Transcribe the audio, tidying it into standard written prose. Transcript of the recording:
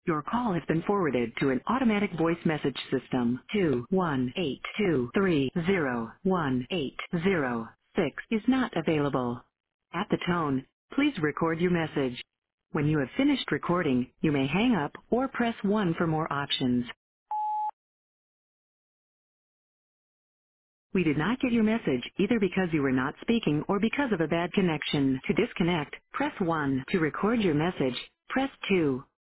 Your call has been forwarded to an automatic voice message system. 21823018006 is not available. At the tone, please record your message. When you have finished recording, you may hang up or press 1 for more options. We did not get your message either because you were not speaking or because of a bad connection. To disconnect, press 1. To record your message, press 2.